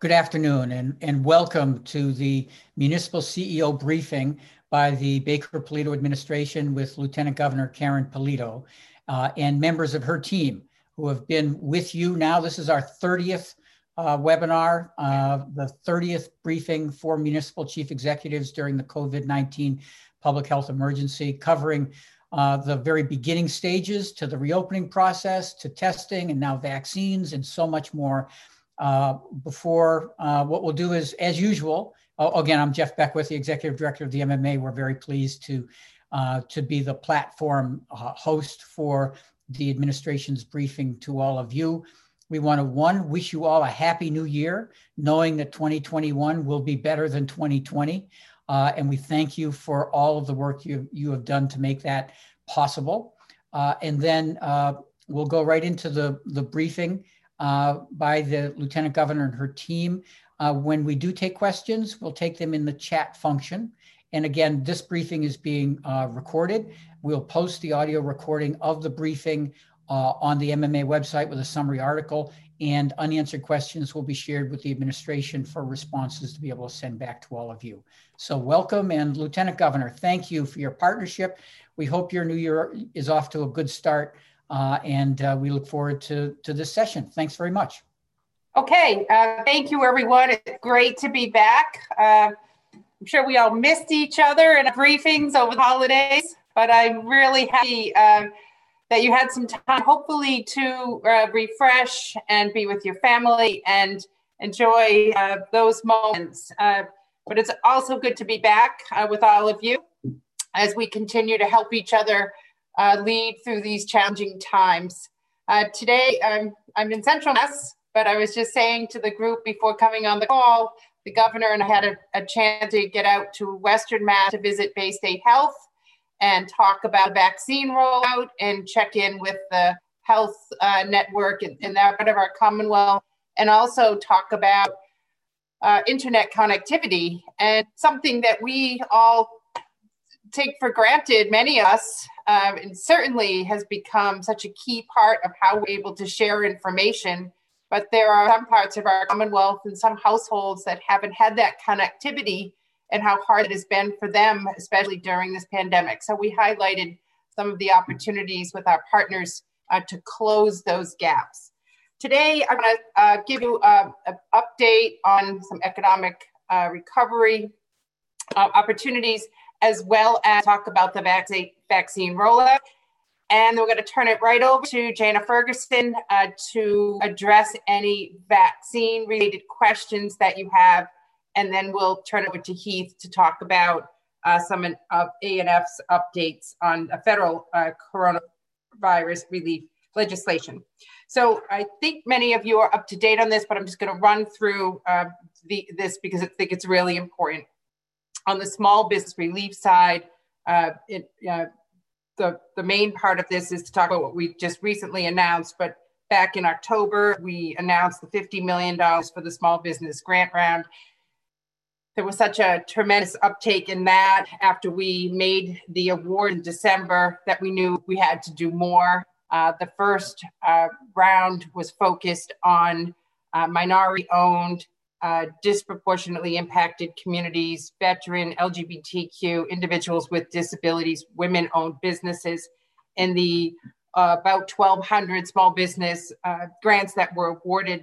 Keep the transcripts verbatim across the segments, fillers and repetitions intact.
Good afternoon and, and welcome to the Municipal C E O briefing by the Baker Polito administration with Lieutenant Governor Karen Polito uh, and members of her team who have been with you now. This is our thirtieth uh, webinar, uh, the thirtieth briefing for municipal chief executives during the COVID nineteen public health emergency, covering uh, the very beginning stages to the reopening process, to testing, and now vaccines, and so much more. Uh, before, uh, what we'll do is, as usual, oh, again, I'm Jeff Beckwith, the Executive Director of the M M A. We're very pleased to, uh, to be the platform uh, host for the administration's briefing to all of you. We want to, one, wish you all a happy new year, knowing that twenty twenty-one will be better than twenty twenty. Uh, and we thank you for all of the work you, you have done to make that possible. Uh, and then uh, we'll go right into the, the briefing Uh, by the Lieutenant Governor and her team. Uh, when we do take questions, we'll take them in the chat function. And again, this briefing is being uh, recorded. We'll post the audio recording of the briefing uh, on the M M A website with a summary article, and unanswered questions will be shared with the administration for responses to be able to send back to all of you. So welcome, and Lieutenant Governor, thank you for your partnership. We hope your new year is off to a good start. Uh, and uh, we look forward to, to this session. Thanks very much. Okay, uh, thank you, everyone. It's great to be back. Uh, I'm sure we all missed each other in briefings over the holidays, but I'm really happy uh, that you had some time, hopefully, to uh, refresh and be with your family and enjoy uh, those moments. Uh, but it's also good to be back uh, with all of you as we continue to help each other Uh, lead through these challenging times. Uh, today, um, I'm in Central Mass, but I was just saying to the group before coming on the call, the governor and I had a, a chance to get out to Western Mass to visit Bay State Health and talk about vaccine rollout and check in with the health uh, network in, in that part of our Commonwealth, and also talk about uh, internet connectivity, and something that we all take for granted, many of us, um, and certainly has become such a key part of how we're able to share information. But there are some parts of our Commonwealth and some households that haven't had that connectivity, and how hard it has been for them, especially during this pandemic. So we highlighted some of the opportunities with our partners uh, to close those gaps. Today, I'm going to uh, give you uh, an update on some economic uh, recovery uh, opportunities, as well as talk about the vaccine vaccine rollout. And we're going to turn it right over to Jana Ferguson uh, to address any vaccine-related questions that you have. And then we'll turn it over to Heath to talk about uh, some of A N F's updates on a federal uh, coronavirus relief legislation. So I think many of you are up to date on this, but I'm just going to run through uh, the, this because I think it's really important. On the small business relief side, uh, it, uh, the, the main part of this is to talk about what we just recently announced. But back in October, we announced the fifty million dollars for the small business grant round. There was such a tremendous uptake in that after we made the award in December that we knew we had to do more. Uh, the first uh, round was focused on uh, minority-owned, Uh, disproportionately impacted communities, veteran, L G B T Q, individuals with disabilities, women-owned businesses, and the uh, about twelve hundred small business uh, grants that were awarded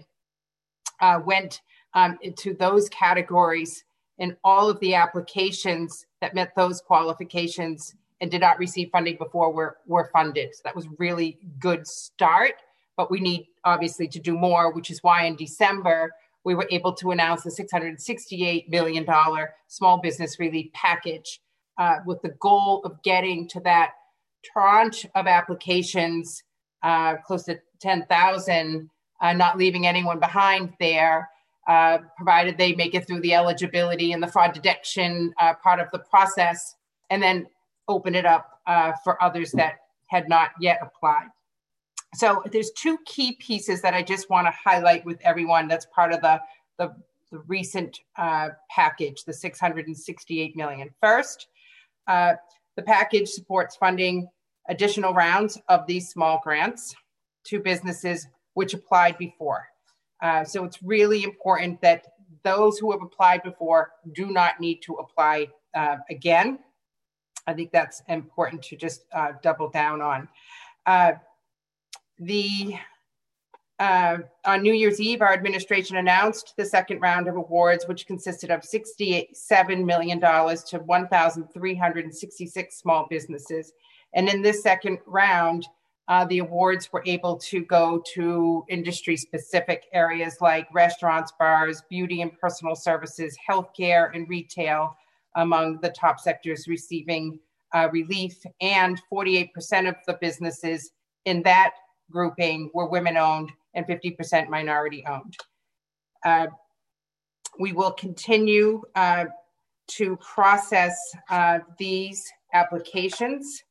uh, went um, into those categories, and all of the applications that met those qualifications and did not receive funding before were, were funded. So that was really good start, but we need obviously to do more, which is why in December, we were able to announce the six hundred sixty-eight million dollars small business relief package uh, with the goal of getting to that tranche of applications, uh, close to ten thousand, uh, not leaving anyone behind there, uh, provided they make it through the eligibility and the fraud detection uh, part of the process, and then open it up uh, for others that had not yet applied. So there's two key pieces that I just want to highlight with everyone that's part of the, the, the recent uh, package, the six hundred sixty-eight million dollars. First, uh, the package supports funding additional rounds of these small grants to businesses which applied before. Uh, so it's really important that those who have applied before do not need to apply uh, again. I think that's important to just uh, double down on. Uh, the uh, on New Year's Eve, our administration announced the second round of awards, which consisted of sixty-seven million dollars to one thousand three hundred sixty-six small businesses. And in this second round, uh, the awards were able to go to industry-specific areas like restaurants, bars, beauty and personal services, healthcare, and retail, among the top sectors receiving uh, relief. And forty-eight percent of the businesses in that grouping were women-owned and fifty percent minority-owned. Uh, we will continue uh, to process uh, these applications.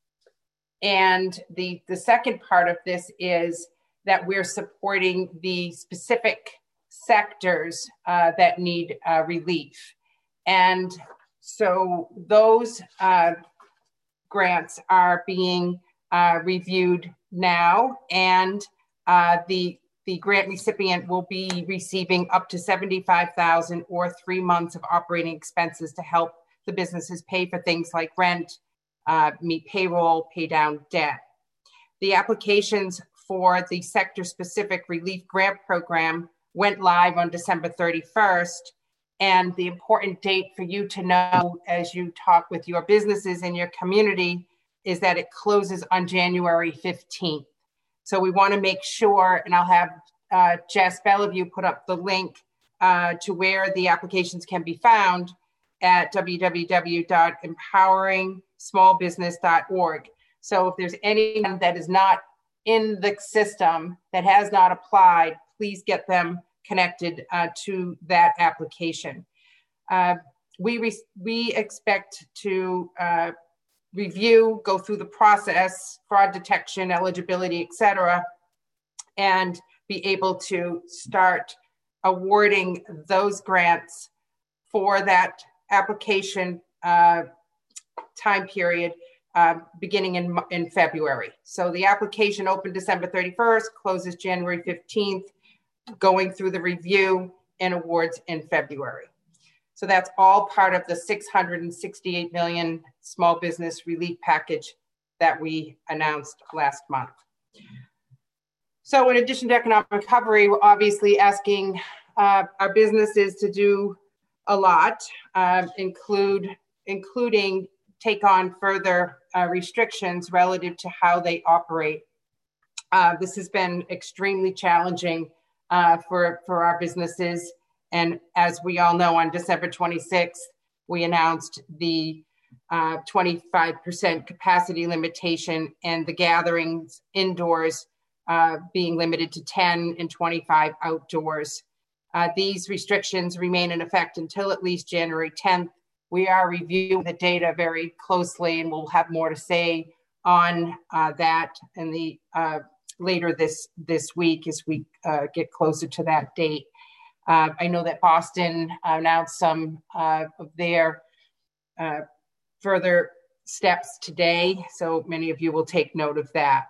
And the, the second part of this is that we're supporting the specific sectors uh, that need uh, relief. And so those uh, grants are being uh, reviewed now, and uh, the, the grant recipient will be receiving up to seventy-five thousand dollars or three months of operating expenses to help the businesses pay for things like rent, Uh, meet payroll, pay down debt. The applications for the sector-specific relief grant program went live on December thirty-first. And the important date for you to know as you talk with your businesses and your community is that it closes on January fifteenth. So we want to make sure, and I'll have uh, Jess Bellevue put up the link uh, to where the applications can be found at w w w dot empowering small business dot org. So if there's anyone that is not in the system that has not applied, please get them connected uh, to that application. Uh, we, re- we expect to uh, review, go through the process, fraud detection, eligibility, et cetera, and be able to start awarding those grants for that application uh, time period uh, beginning in, in February. So the application opened December thirty-first, closes January fifteenth, going through the review and awards in February. So that's all part of the six hundred sixty-eight million dollars small business relief package that we announced last month. So in addition to economic recovery, we're obviously asking uh, our businesses to do a lot, uh, include, including take on further uh, restrictions relative to how they operate. Uh, this has been extremely challenging uh, for, for our businesses. And as we all know, on December twenty-sixth, we announced the uh, twenty-five percent capacity limitation and the gatherings indoors uh, being limited to ten and twenty-five outdoors. Uh, these restrictions remain in effect until at least January tenth. We are reviewing the data very closely, and we'll have more to say on uh, that in the uh, later this this week as we uh, get closer to that date. Uh, I know that Boston announced some uh, of their uh, further steps today, so many of you will take note of that.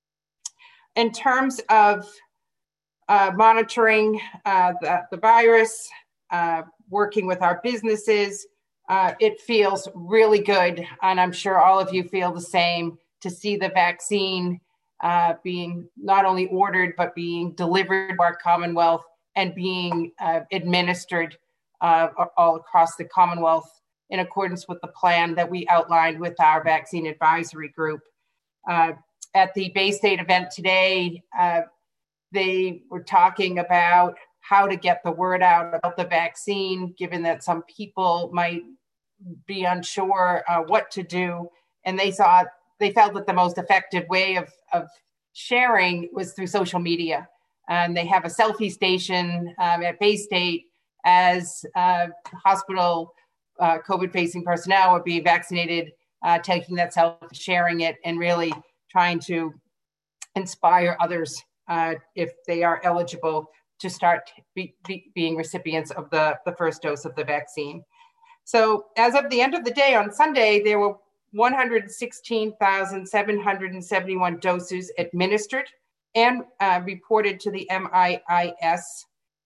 In terms of uh, monitoring uh, the, the virus, uh, working with our businesses, uh, it feels really good, and I'm sure all of you feel the same, to see the vaccine uh, being not only ordered, but being delivered to our Commonwealth and being uh, administered uh, all across the Commonwealth in accordance with the plan that we outlined with our vaccine advisory group. Uh, at the Bay State event today, uh, they were talking about how to get the word out about the vaccine, given that some people might be unsure uh, what to do. And they saw, they felt that the most effective way of, of sharing was through social media. And they have a selfie station um, at Bay State as uh, hospital uh, COVID-facing personnel are being vaccinated, uh, taking that selfie, sharing it, and really trying to inspire others uh, if they are eligible to start be, be, being recipients of the, the first dose of the vaccine. So as of the end of the day on Sunday, there were one hundred sixteen thousand seven hundred seventy-one doses administered and uh, reported to the M I I S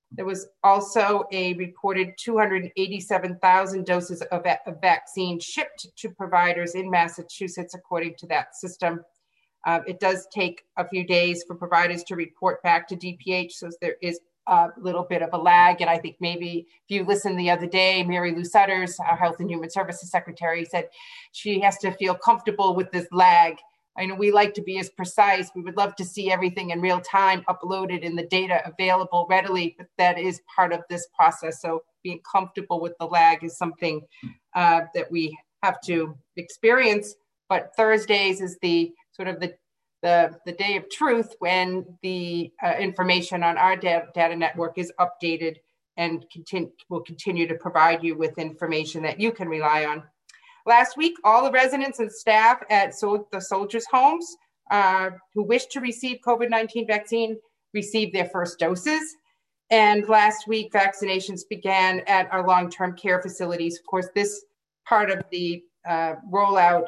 There was also a reported two hundred eighty-seven thousand doses of, va- of vaccine shipped to providers in Massachusetts, according to that system. Uh, it does take a few days for providers to report back to D P H, so there is a little bit of a lag. And I think maybe if you listened the other day, Mary Lou Sutters, our Health and Human Services Secretary, said she has to feel comfortable with this lag. I know we like to be as precise. We would love to see everything in real time uploaded and the data available readily, but that is part of this process. So being comfortable with the lag is something uh, that we have to experience. But Thursdays is the sort of the the, the day of truth when the uh, information on our data, data network is updated and continue, will continue to provide you with information that you can rely on. Last week, all the residents and staff at so the soldiers' homes uh, who wish to receive COVID nineteen vaccine received their first doses. And last week, vaccinations began at our long-term care facilities. Of course, this part of the uh, rollout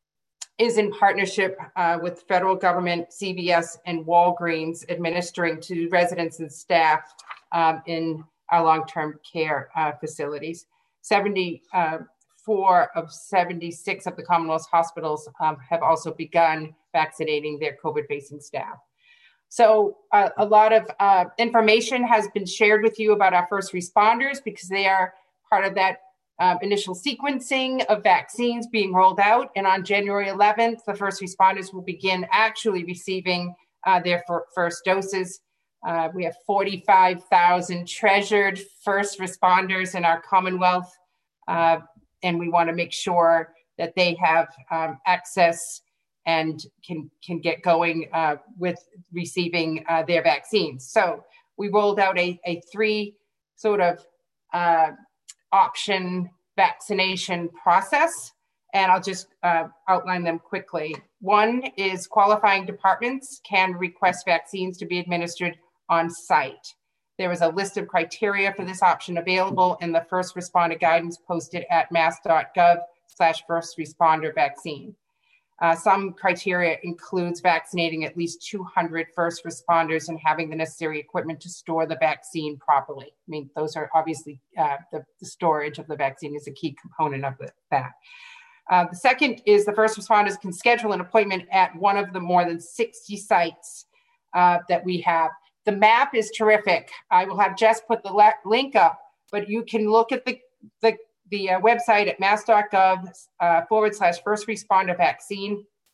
is in partnership uh, with federal government, C V S, and Walgreens, administering to residents and staff um, in our long-term care uh, facilities. seventy-four of seventy-six of the Commonwealth's hospitals um, have also begun vaccinating their COVID-facing staff. So uh, a lot of uh, information has been shared with you about our first responders because they are part of that Um, initial sequencing of vaccines being rolled out. And on January eleventh, the first responders will begin actually receiving uh, their f- first doses. Uh, we have forty-five thousand treasured first responders in our Commonwealth, uh, and we want to make sure that they have um, access and can, can get going uh, with receiving uh, their vaccines. So we rolled out a, a three sort of uh, option vaccination process, and I'll just uh, outline them quickly. One is qualifying departments can request vaccines to be administered on site. There is a list of criteria for this option available in the first responder guidance posted at mass.gov slash first responder vaccine. Uh, some criteria includes vaccinating at least two hundred first responders and having the necessary equipment to store the vaccine properly. I mean, those are obviously, uh, the, the storage of the vaccine is a key component of the, that. Uh, the second is the first responders can schedule an appointment at one of the more than sixty sites uh, that we have. The map is terrific. I will have Jess put the le- link up, but you can look at the, the the uh, website at mass.gov uh, forward slash first responder vaccine,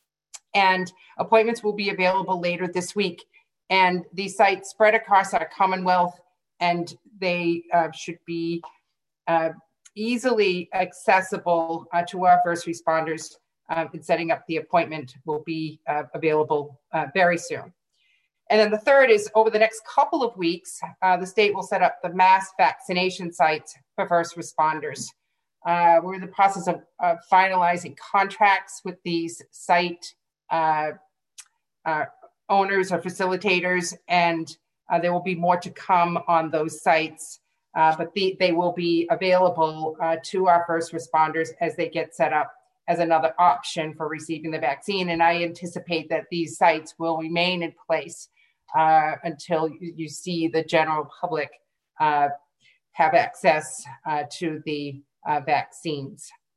and appointments will be available later this week. And these sites spread across our Commonwealth, and they uh, should be uh, easily accessible uh, to our first responders. Uh, and setting up the appointment will be uh, available uh, very soon. And then the third is over the next couple of weeks, uh, the state will set up the mass vaccination sites for first responders. Uh, we're in the process of, of finalizing contracts with these site uh, uh, owners or facilitators, and uh, there will be more to come on those sites, uh, but the, they will be available uh, to our first responders as they get set up as another option for receiving the vaccine. And I anticipate that these sites will remain in place uh, until you, you see the general public uh, have access uh, to the Uh, vaccines.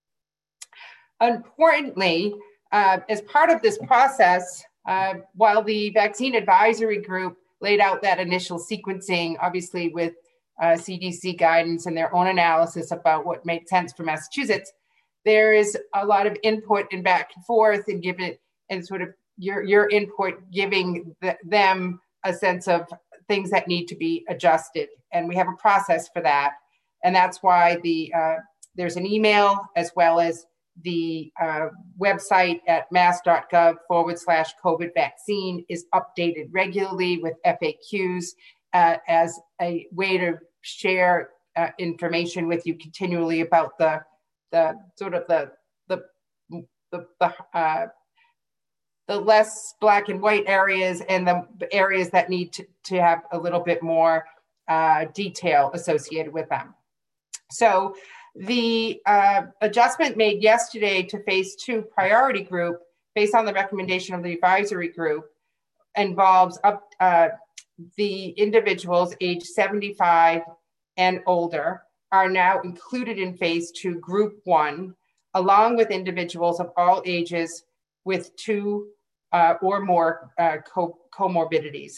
Importantly, uh, as part of this process, uh, while the Vaccine Advisory Group laid out that initial sequencing, obviously with uh, C D C guidance and their own analysis about what made sense for Massachusetts, there is a lot of input and back and forth and give it and sort of your, your input giving the, them a sense of things that need to be adjusted. And we have a process for that. And that's why the uh, there's an email as well as the uh, website at mass.gov forward slash COVID vaccine is updated regularly with F A Qs uh, as a way to share uh, information with you continually about the the sort of the the the, the, uh, the less black and white areas and the areas that need to, to have a little bit more uh, detail associated with them. So the uh, adjustment made yesterday to phase two priority group based on the recommendation of the advisory group involves up, uh, the individuals age seventy-five and older are now included in phase two, group one, along with individuals of all ages with two uh, or more uh, co- comorbidities.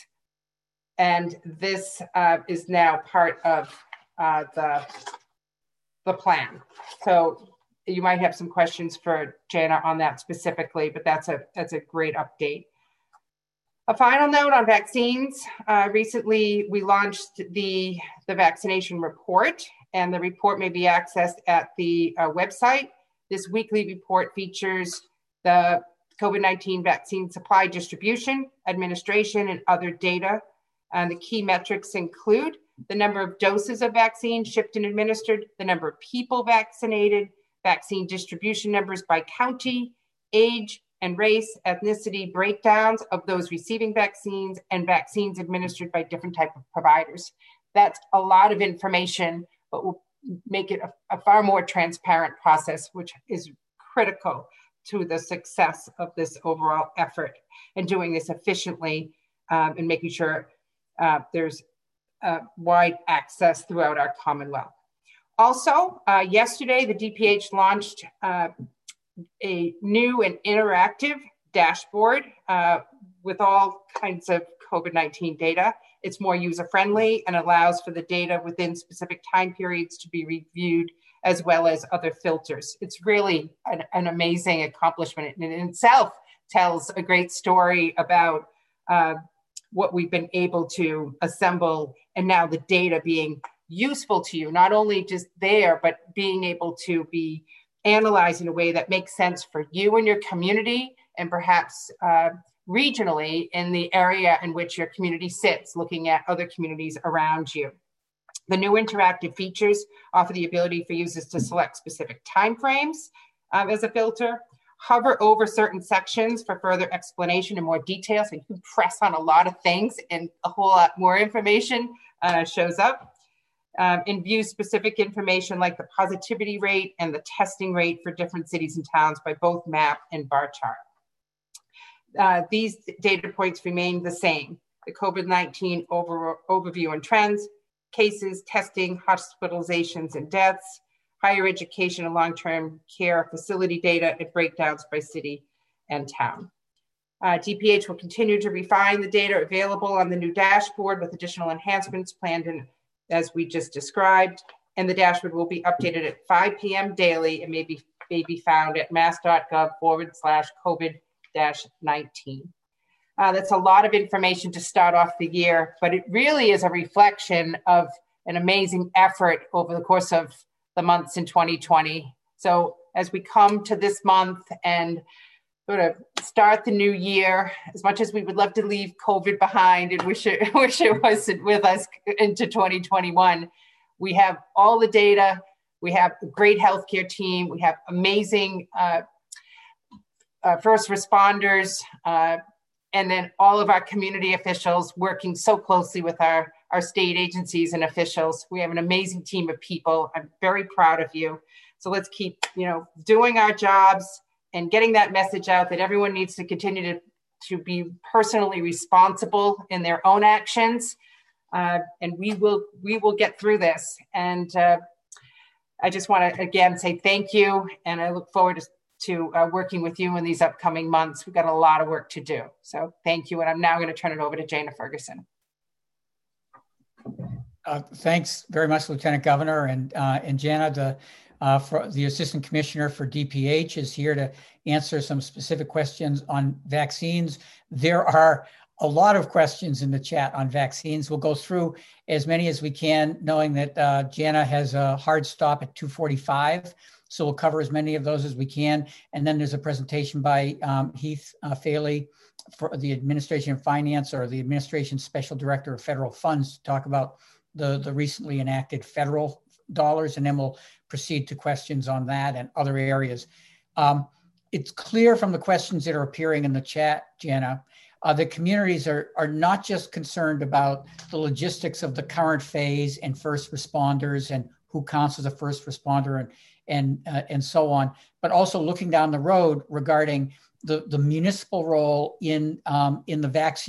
And this uh, is now part of uh, the, the plan. So you might have some questions for Jana on that specifically, but that's a, that's a great update. A final note on vaccines. Uh, recently, we launched the, the vaccination report, and the report may be accessed at the uh, website. This weekly report features the COVID nineteen vaccine supply, distribution, administration, and other data. And the key metrics include the number of doses of vaccine shipped and administered, the number of people vaccinated, vaccine distribution numbers by county, age, and race, ethnicity breakdowns of those receiving vaccines, and vaccines administered by different type of providers. That's a lot of information, but will make it a, a far more transparent process, which is critical to the success of this overall effort and doing this efficiently um, and making sure uh, there's uh, wide access throughout our Commonwealth. Also, uh, yesterday, the D P H launched uh, a new and interactive dashboard uh, with all kinds of COVID nineteen data. It's more user-friendly and allows for the data within specific time periods to be reviewed, as well as other filters. It's really an, an amazing accomplishment. And in itself tells a great story about uh, what we've been able to assemble, and now the data being useful to you, not only just there, but being able to be analyzed in a way that makes sense for you and your community, and perhaps uh, regionally in the area in which your community sits, looking at other communities around you. The new interactive features offer the ability for users to select specific timeframes um, as a filter, hover over certain sections for further explanation and more detail, so you can press on a lot of things and a whole lot more information uh, shows up. Um, and view specific information like the positivity rate and the testing rate for different cities and towns by both map and bar chart. Uh, these data points remain the same: the COVID nineteen over, overview and trends, cases, testing, hospitalizations and deaths, higher education and long-term care facility data, and breakdowns by city and town. Uh, D P H will continue to refine the data available on the new dashboard with additional enhancements planned in, as we just described, and the dashboard will be updated at five p m daily and may be, may be found at mass.gov forward slash COVID nineteen. Uh, that's a lot of information to start off the year, but it really is a reflection of an amazing effort over the course of the months in twenty twenty. So as we come to this month and sort of start the new year, as much as we would love to leave COVID behind and wish it, wish it wasn't with us into twenty twenty-one, we have all the data, we have a great healthcare team, we have amazing uh, uh, first responders, uh, and then all of our community officials working so closely with our, our state agencies and officials. We have an amazing team of people. I'm very proud of you. So let's keep, you know, doing our jobs and getting that message out that everyone needs to continue to, to be personally responsible in their own actions. Uh, and we will we will get through this. And uh, I just want to, again, say thank you. And I look forward to, to uh, working with you in these upcoming months. We've got a lot of work to do. So thank you. And I'm now going to turn it over to Jana Ferguson. Uh, thanks very much, Lieutenant Governor. And, uh, and Jana, the Uh, for the Assistant Commissioner for D P H, is here to answer some specific questions on vaccines. There are a lot of questions in the chat on vaccines. We'll go through as many as we can, knowing that uh, Jana has a hard stop at two forty-five. So we'll cover as many of those as we can. And then there's a presentation by um, Heath uh, Faley for the Administration of Finance, or the Administration Special Director of Federal Funds, to talk about the, the recently enacted federal dollars, and then we'll proceed to questions on that and other areas. Um, it's clear from the questions that are appearing in the chat, Jana, uh, the communities are, are not just concerned about the logistics of the current phase and first responders and who counts as a first responder and, and, uh, and so on, but also looking down the road regarding the, the municipal role in, um, in the vaccine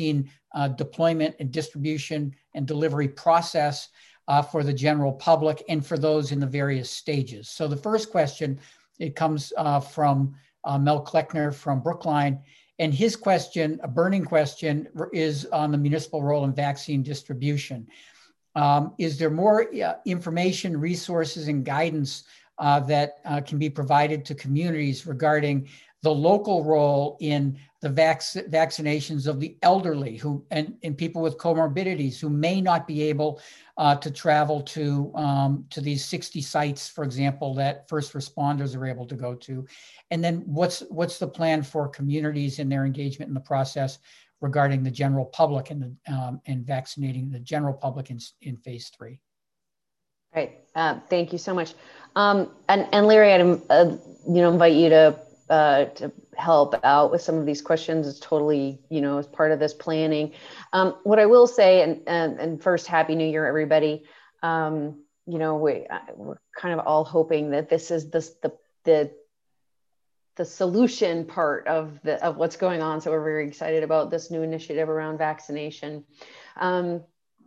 uh, deployment and distribution and delivery process uh, for the general public and for those in the various stages. So the first question, it comes uh, from uh, Mel Kleckner from Brookline. And his question, a burning question, is on the municipal role in vaccine distribution. Um, is there more uh, information, resources, and guidance uh, that uh, can be provided to communities regarding the local role in the vac- vaccinations of the elderly who and, and people with comorbidities who may not be able uh, to travel to, um, to these sixty sites, for example, that first responders are able to go to? And then what's, what's the plan for communities and their engagement in the process regarding the general public and, the, um, and vaccinating the general public in, in phase three? Right. Uh, thank you so much. Um, and, and Larry, I'd uh, you know, invite you to uh, to help out with some of these questions. It's totally, you know, as part of this planning. Um, what I will say, and, and, and first, Happy New Year, everybody. Um, you know, we, we're kind of all hoping that this is this, the, the, the solution part of the, of what's going on. So we're very excited about this new initiative around vaccination. Um,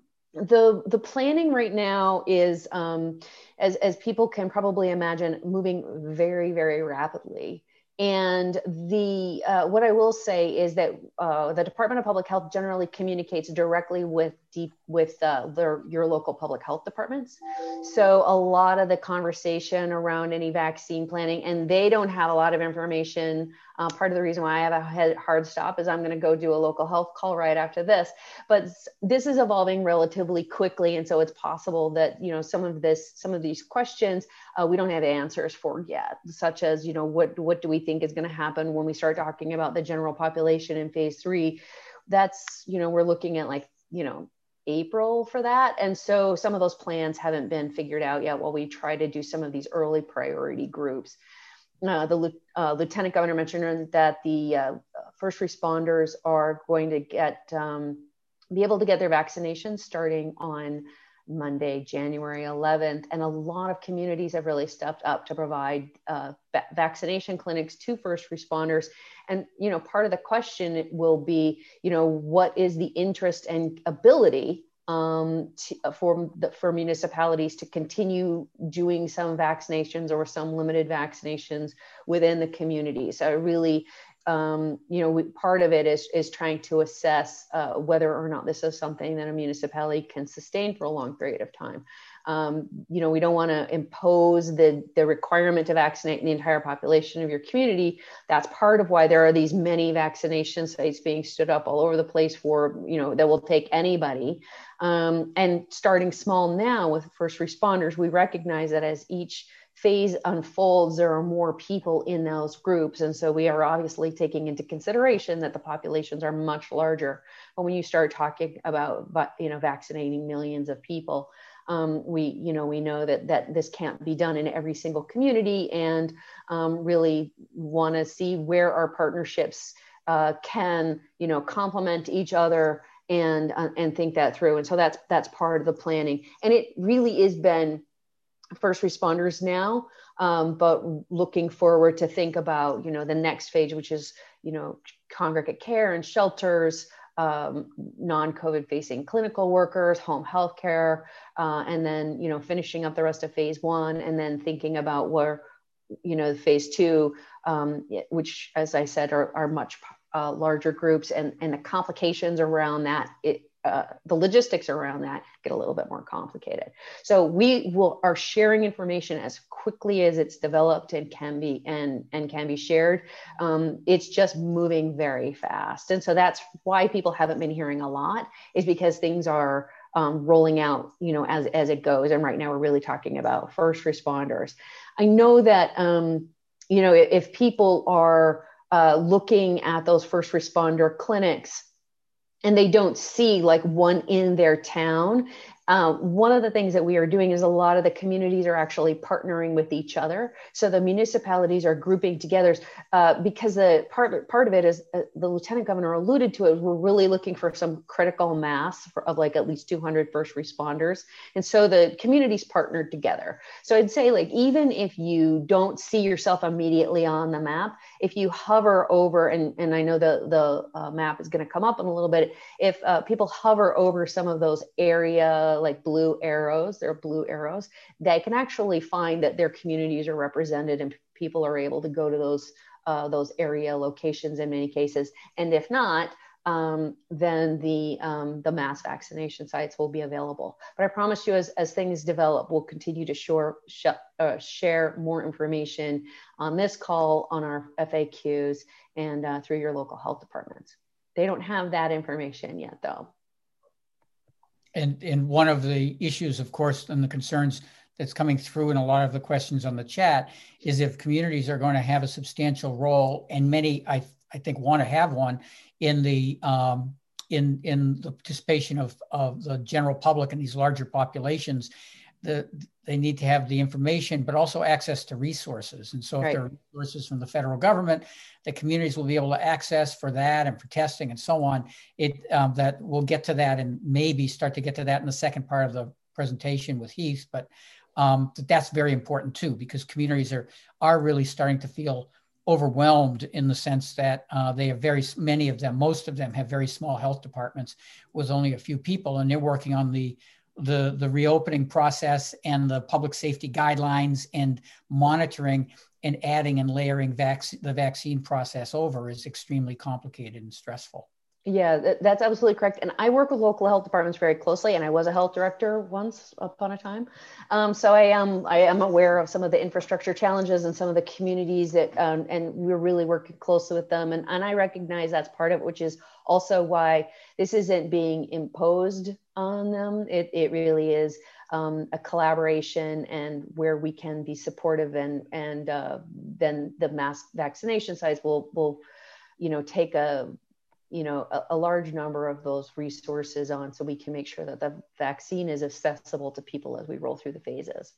The the planning right now is, um, as, as people can probably imagine, moving very, very rapidly. And the uh, what I will say is that uh, the Department of Public Health generally communicates directly with deep, with uh, their, your local public health departments. So a lot of the conversation around any vaccine planning, and they don't have a lot of information. Uh, part of the reason why I have a hard stop is I'm going to go do a local health call right after this. But this is evolving relatively quickly, and so it's possible that, you know, some of this, some of these questions uh, we don't have answers for yet, such as, you know, what what do we think is going to happen when we start talking about the general population in phase three? That's, you know, we're looking at like, you know, April for that. And so some of those plans haven't been figured out yet while we try to do some of these early priority groups. Uh, the uh, Lieutenant Governor mentioned that the uh, first responders are going to get, um, be able to get their vaccinations starting on Monday, January eleventh. And a lot of communities have really stepped up to provide uh, va- vaccination clinics to first responders. And, you know, part of the question will be, you know, what is the interest and ability um, to, for, the, for municipalities to continue doing some vaccinations or some limited vaccinations within the community. So really, um, you know, we, part of it is, is trying to assess uh, whether or not this is something that a municipality can sustain for a long period of time. Um, you know, we don't want to impose the, the requirement to vaccinate the entire population of your community. That's part of why there are these many vaccination sites being stood up all over the place for, you know, that will take anybody. Um, and starting small now with first responders, we recognize that as each phase unfolds, there are more people in those groups. And so we are obviously taking into consideration that the populations are much larger. But when you start talking about, you know, vaccinating millions of people, um, we, you know, we know that, that this can't be done in every single community, and um, really want to see where our partnerships uh, can, you know, complement each other and, uh, and think that through. And so that's, that's part of the planning. And it really has been first responders now, um, but looking forward to think about, you know, the next phase, which is, you know, congregate care and shelters, um, non-COVID facing clinical workers, home health care, uh, and then, you know, finishing up the rest of phase one, and then thinking about where, you know, phase two, um, which, as I said, are, are much uh, larger groups, and, and the complications around that, it, Uh, the logistics around that get a little bit more complicated. So we will are sharing information as quickly as it's developed and can be and and can be shared. Um, it's just moving very fast, and so that's why people haven't been hearing a lot, is because things are um, rolling out, you know, as as it goes. And right now we're really talking about first responders. I know that um, you know, if, if people are uh, looking at those first responder clinics and they don't see like one in their town, Uh, one of the things that we are doing is a lot of the communities are actually partnering with each other. So the municipalities are grouping together uh, because the part, part of it is uh, the Lieutenant Governor alluded to it. We're really looking for some critical mass for, of like at least two hundred first responders. And so the communities partnered together. So I'd say like, even if you don't see yourself immediately on the map, if you hover over, and, and I know the, the uh, map is going to come up in a little bit, if uh, people hover over some of those area like blue arrows, they're blue arrows, they can actually find that their communities are represented and people are able to go to those uh, those area locations in many cases. And if not, um, then the um, the mass vaccination sites will be available. But I promise you, as, as things develop, we'll continue to shore, sh uh, share more information on this call, on our F A Qs, and uh, through your local health departments. They don't have that information yet, though. And, and one of the issues, of course, and the concerns that's coming through in a lot of the questions on the chat is if communities are going to have a substantial role, and many, I, I think, want to have one in the um, in in the participation of, of the general public in these larger populations. The, they need to have the information, but also access to resources. And so if right. there are resources from the federal government, the communities will be able to access for that and for testing and so on. It um, that we'll get to that and maybe start to get to that in the second part of the presentation with Heath. But um, that's very important too, because communities are, are really starting to feel overwhelmed in the sense that uh, they have very, many of them, most of them have very small health departments with only a few people, and they're working on the the the reopening process and the public safety guidelines and monitoring and adding and layering vac the vaccine process over is extremely complicated and stressful. Yeah, that, that's absolutely correct. And I work with local health departments very closely, and I was a health director once upon a time. Um, so I am I am aware of some of the infrastructure challenges and some of the communities that, um, and we're really working closely with them. And, and I recognize that's part of it, which is also why this isn't being imposed on them. It, it really is um, a collaboration, and where we can be supportive, and, and uh, then the mass vaccination sites will, will, you know, take a, you know, a, a large number of those resources on, so we can make sure that the vaccine is accessible to people as we roll through the phases.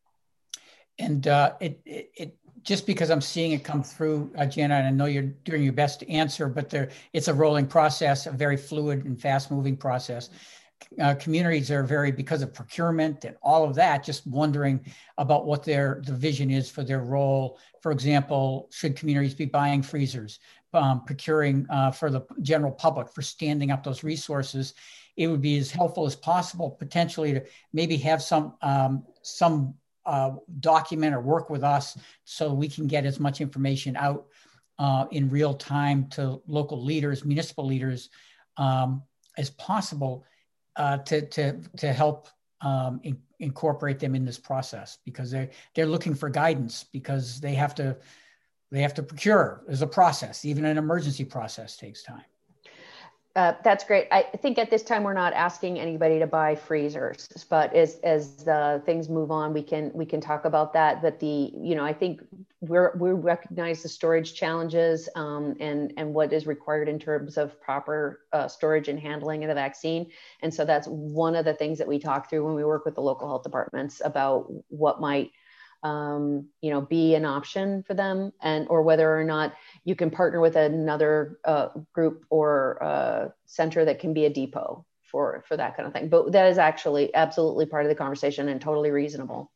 And uh, it, it, it just because I'm seeing it come through, uh, Jana, and I know you're doing your best to answer, but there, it's a rolling process, a very fluid and fast moving process. Uh, communities are very, because of procurement and all of that, just wondering about what their the vision is for their role. For example, should communities be buying freezers, um, procuring uh, for the general public, for standing up those resources? It would be as helpful as possible, potentially, to maybe have some um, some uh, document or work with us so we can get as much information out uh, in real time to local leaders, municipal leaders, um, as possible. Uh, to to to help um, in, incorporate them in this process, because they they're looking for guidance, because they have to they have to procure. There's a process. Even an emergency process takes time. Uh, that's great. I think at this time we're not asking anybody to buy freezers, but as as the things move on, we can we can talk about that. But the you know I think we're we recognize the storage challenges um, and and what is required in terms of proper uh, storage and handling of the vaccine. And so that's one of the things that we talk through when we work with the local health departments about what might um, you know, be an option for them, and or whether or not you can partner with another uh, group or uh, center that can be a depot for, for that kind of thing. But that is actually absolutely part of the conversation and totally reasonable.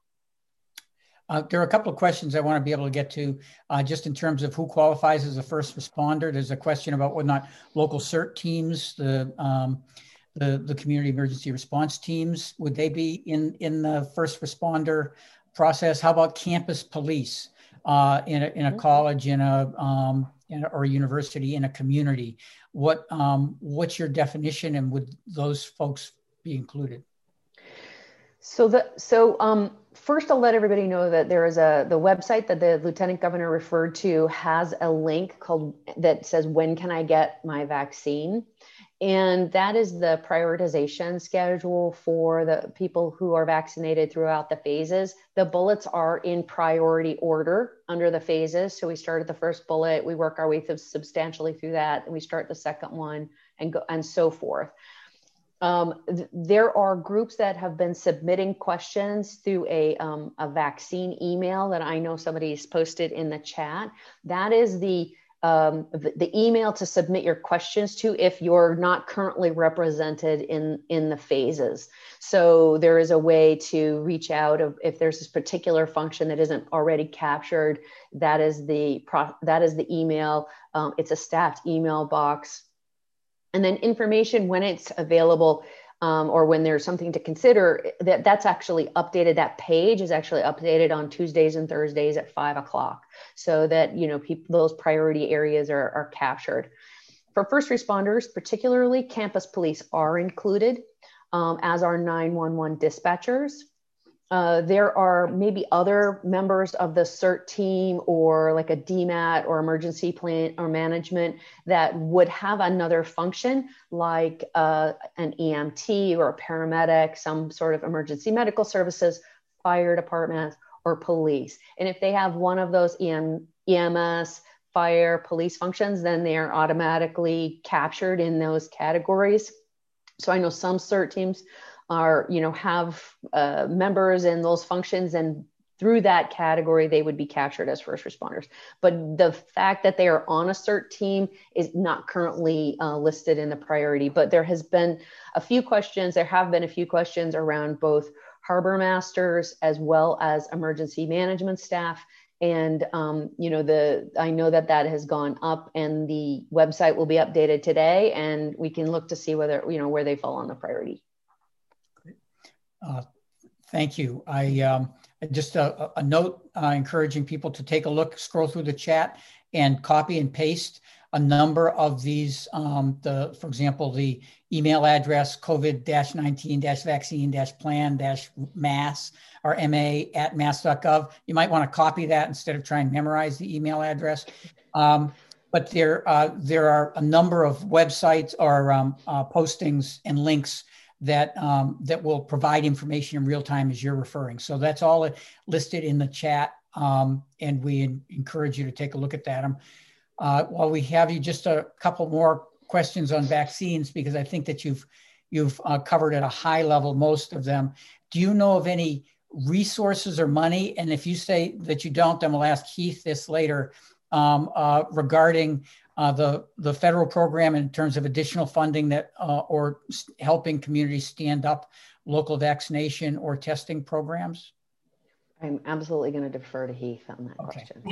Uh, there are a couple of questions I want to be able to get to uh, just in terms of who qualifies as a first responder. There's a question about whether or not local CERT teams, the um, the, the community emergency response teams, would they be in, in the first responder process? How about campus police uh, in, a, in a college, in a, um, in a, or a university, in a community? What um, what's your definition, and would those folks be included? So the so um, first, I'll let everybody know that there is a the website that the Lieutenant Governor referred to has a link called that says, "When can I get my vaccine?" And that is the prioritization schedule for the people who are vaccinated throughout the phases. The bullets are in priority order under the phases. So we start at the first bullet, we work our way through substantially through that, and we start the second one, and go and so forth. Um, th- there are groups that have been submitting questions through a, um, a vaccine email that I know somebody's posted in the chat. That is the, um, the, the email to submit your questions to if you're not currently represented in, in the phases. So there is a way to reach out of, if there's this particular function that isn't already captured, that is the, pro- that is the email. Um, it's a staffed email box. And then information when it's available, um, or when there's something to consider, that that's actually updated. That page is actually updated on Tuesdays and Thursdays at five o'clock, so that, you know, people, those priority areas are, are captured. For first responders, particularly, campus police are included, um, as are nine one one dispatchers. Uh, there are maybe other members of the CERT team, or like a D MAT or emergency plan or management, that would have another function, like uh, an E M T or a paramedic, some sort of emergency medical services, fire department, or police. And if they have one of those E M, E M S, fire, police functions, then they are automatically captured in those categories. So I know some CERT teams are, you know, have uh, members in those functions, and through that category, they would be captured as first responders. But the fact that they are on a CERT team is not currently uh, listed in the priority. But there has been a few questions, there have been a few questions around both harbor masters as well as emergency management staff. And, um, you know, the, I know that that has gone up, and the website will be updated today, and we can look to see whether, you know, where they fall on the priority. Uh, thank you. I um, just a, a note uh, encouraging people to take a look, scroll through the chat, and copy and paste a number of these. Um, the, for example, the email address COVID nineteen vaccine plan mass or ma at mass dot gov. You might want to copy that instead of trying to memorize the email address. Um, but there, uh, there are a number of websites or um, uh, postings and links that um, that will provide information in real time as you're referring. So that's all listed in the chat, um, and we in, encourage you to take a look at that. Um, uh, while we have you, just a couple more questions on vaccines, because I think that you've you've uh, covered at a high level most of them. Do you know of any resources or money? And if you say that you don't, then we'll ask Keith this later, um, uh, regarding Uh, the, the federal program in terms of additional funding that uh, or helping communities stand up local vaccination or testing programs? I'm absolutely going to defer to Heath on that Okay. question.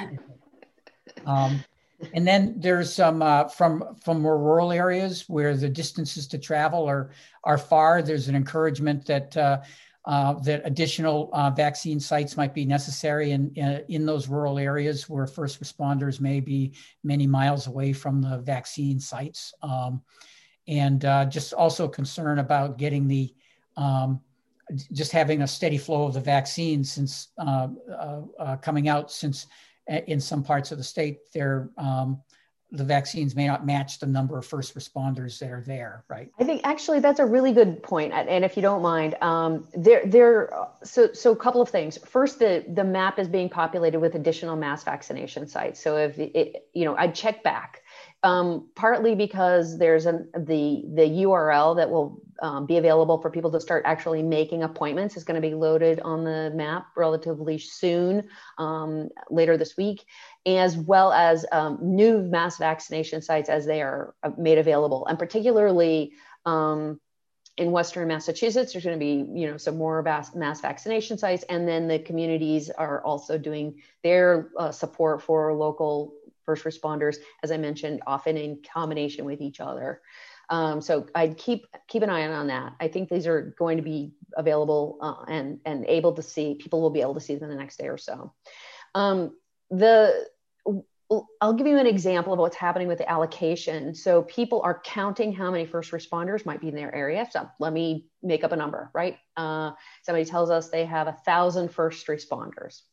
um, and then there's some uh, from from more rural areas where the distances to travel are are far. There's an encouragement that uh, uh, that additional uh, vaccine sites might be necessary in, in in those rural areas where first responders may be many miles away from the vaccine sites, um, and uh, just also concern about getting the um, just having a steady flow of the vaccine since uh, uh, uh, coming out, since in some parts of the state there um, the vaccines may not match the number of first responders that are there, right? I think actually that's a really good point. And if you don't mind, um, there, there, so, so a couple of things. First, the, the map is being populated with additional mass vaccination sites. So if it, you know, I'd check back, um, partly because there's an, the, the U R L that will um, be available for people to start actually making appointments is going to be loaded on the map relatively soon, um, later this week, as well as um, new mass vaccination sites as they are made available. And particularly um, in Western Massachusetts, there's going to be, you know, some more mass, mass vaccination sites. And then the communities are also doing their uh, support for local first responders, as I mentioned, often in combination with each other. Um, so I'd keep keep an eye on that. I think these are going to be available uh, and, and able to see, people will be able to see them the next day or so. Um, the I'll give you an example of what's happening with the allocation. So people are counting how many first responders might be in their area. So let me make up a number, right? Uh, somebody tells us they have a thousand first responders.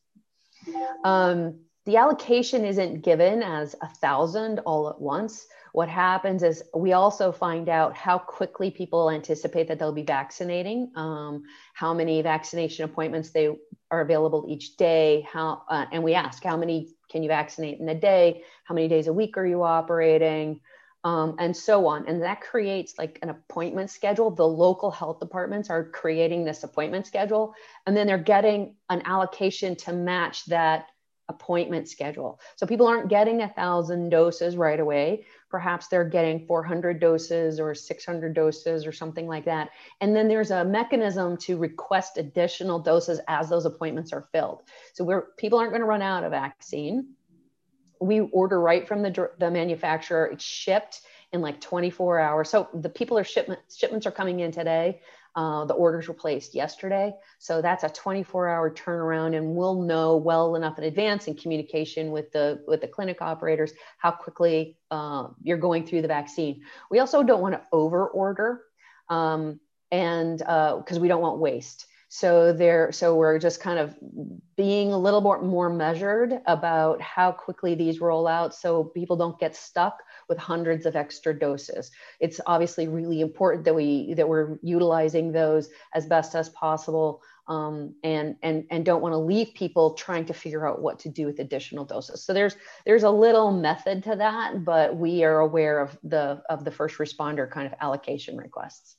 Um, the allocation isn't given as a thousand all at once. What happens is we also find out how quickly people anticipate that they'll be vaccinating, um, how many vaccination appointments they are available each day, how, uh, and we ask how many can you vaccinate in a day, how many days a week are you operating, um, and so on. And that creates like an appointment schedule. The local health departments are creating this appointment schedule, and then they're getting an allocation to match that appointment schedule. So people aren't getting a thousand doses right away. Perhaps they're getting four hundred doses or six hundred doses or something like that. And then there's a mechanism to request additional doses as those appointments are filled. So we're, people aren't going to run out of vaccine. We order right from the, the manufacturer. It's shipped in like twenty-four hours. So the people are shipment, shipments are coming in today. Uh, the orders were placed yesterday. So that's a twenty-four hour turnaround, and we'll know well enough in advance in communication with the, with the clinic operators, how quickly uh, you're going through the vaccine. We also don't want to over order um, and because uh, we don't want waste. So there, so we're just kind of being a little more, more measured about how quickly these roll out, so people don't get stuck with hundreds of extra doses. It's obviously really important that we that we're utilizing those as best as possible, um, and and and don't want to leave people trying to figure out what to do with additional doses. So there's there's a little method to that, but we are aware of the of the first responder kind of allocation requests.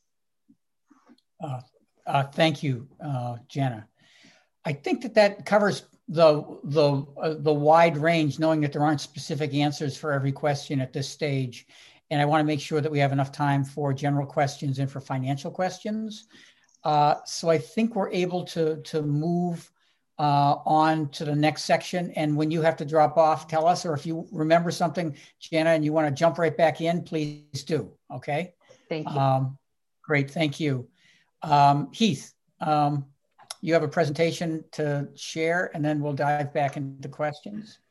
Uh. Uh, thank you, uh, Jenna. I think that that covers the the uh, the wide range, knowing that there aren't specific answers for every question at this stage, and I want to make sure that we have enough time for general questions and for financial questions. Uh, so I think we're able to to move uh, on to the next section. And when you have to drop off, tell us, or if you remember something, Jenna, and you want to jump right back in, please do. Okay. Thank you. Um, great. Thank you. Um, Heath, um, you have a presentation to share, and then we'll dive back into questions.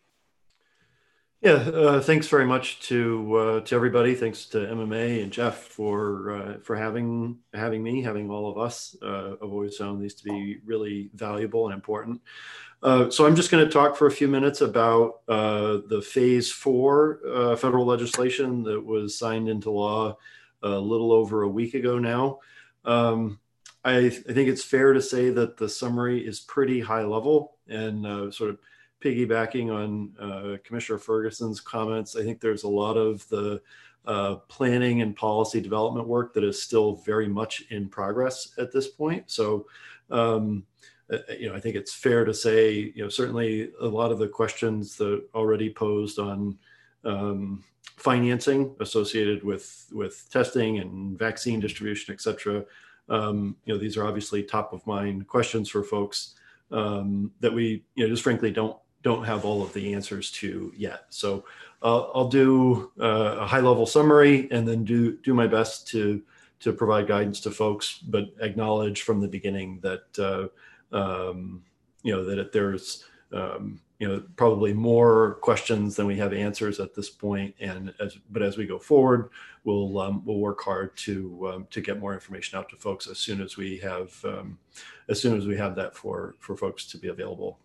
Yeah, uh, thanks very much to uh, to everybody. Thanks to M M A and Jeff for uh, for having having me, having all of us. Uh, I've always found these to be really valuable and important. Uh, so I'm just going to talk for a few minutes about uh, the phase four uh, federal legislation that was signed into law a little over a week ago now. Um, I, I think it's fair to say that the summary is pretty high level, and uh, sort of piggybacking on uh, Commissioner Ferguson's comments, I think there's a lot of the uh, planning and policy development work that is still very much in progress at this point. So, um, you know, I think it's fair to say, you know, certainly a lot of the questions that already posed on um, financing associated with with testing and vaccine distribution, et cetera. Um, you know, these are obviously top of mind questions for folks um, that we, you know, just frankly don't don't have all of the answers to yet. So uh, I'll do uh, a high level summary and then do do my best to to provide guidance to folks, but acknowledge from the beginning that uh, um, you know that if there's um, you know, probably more questions than we have answers at this point. And as, but as we go forward, we'll um, we'll work hard to um, to get more information out to folks as soon as we have um, as soon as we have that for for folks to be available.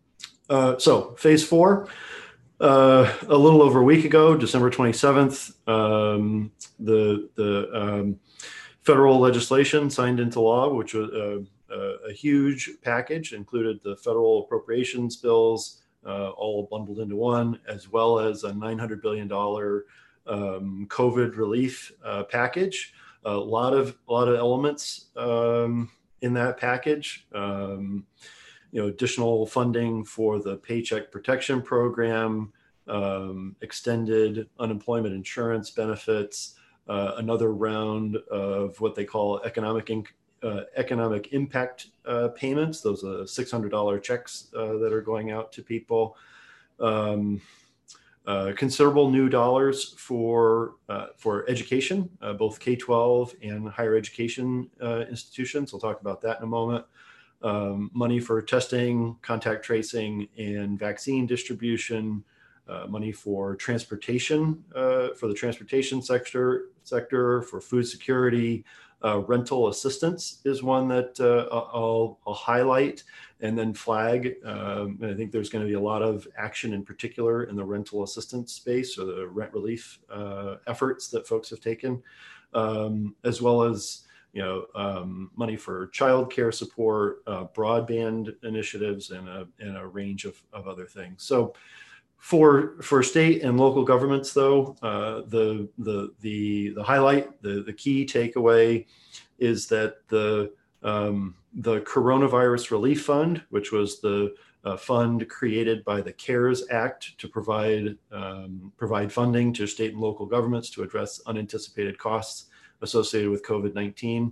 Uh, so phase four, uh, a little over a week ago, December twenty-seventh, um, the the um, federal legislation signed into law, which was uh, Uh, a huge package, included the federal appropriations bills, uh, all bundled into one, as well as a nine hundred billion dollars um, COVID relief uh, package. A lot of a lot of elements um, in that package. Um, you know, additional funding for the Paycheck Protection Program, um, extended unemployment insurance benefits, uh, another round of what they call economic income. Uh, economic impact uh, payments. Those are six hundred dollars checks uh, that are going out to people. Um, uh, considerable new dollars for uh, for education, uh, both K twelve and higher education uh, institutions. We'll talk about that in a moment. Um, money for testing, contact tracing, and vaccine distribution. Uh, money for transportation, uh, for the transportation sector, sector for food security. Uh, rental assistance is one that uh, I'll, I'll highlight and then flag. Um, and I think there's going to be a lot of action in particular in the rental assistance space or the rent relief uh, efforts that folks have taken, um, as well as you know um, money for childcare support, uh, broadband initiatives, and a, and a range of, of other things. So for for state and local governments, though, uh, the, the the the highlight, the the key takeaway, is that the um, the Coronavirus Relief Fund, which was the uh, fund created by the CARES Act to provide um, provide funding to state and local governments to address unanticipated costs associated with COVID nineteen.